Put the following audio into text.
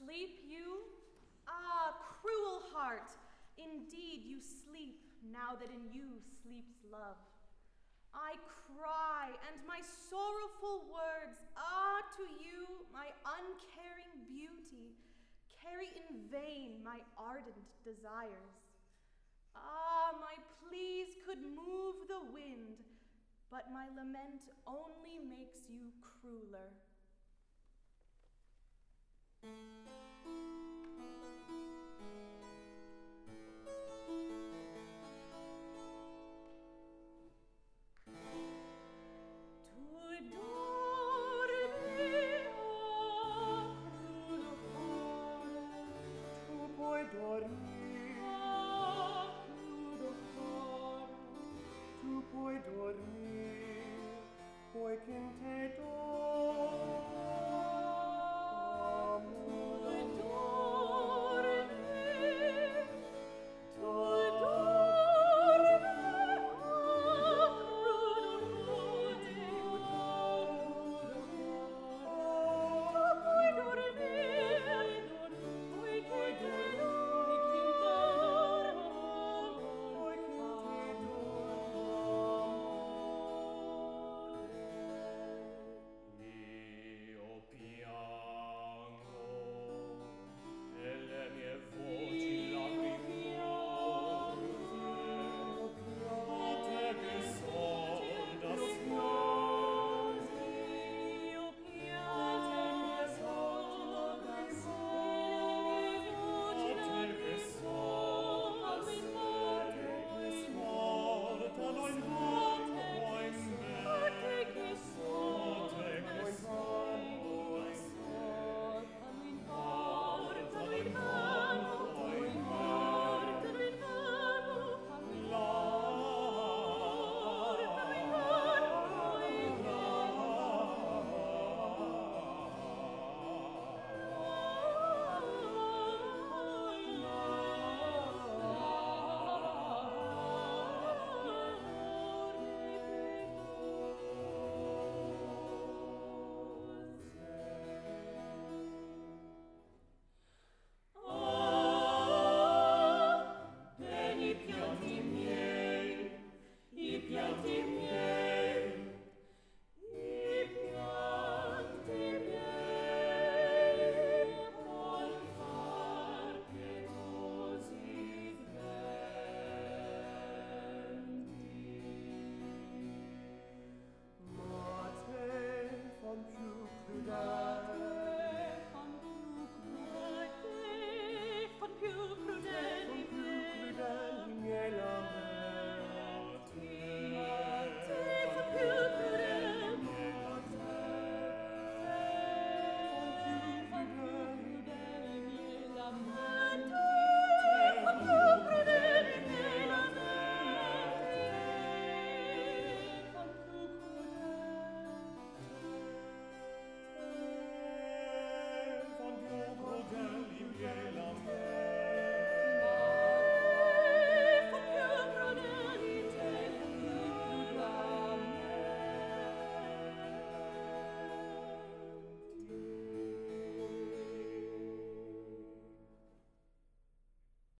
Sleep you? Ah, cruel heart, indeed you sleep now that in you sleeps love. I cry, and my sorrowful words, to you, my uncaring beauty, carry in vain my ardent desires. My pleas could move the wind, but my lament only makes you crueler.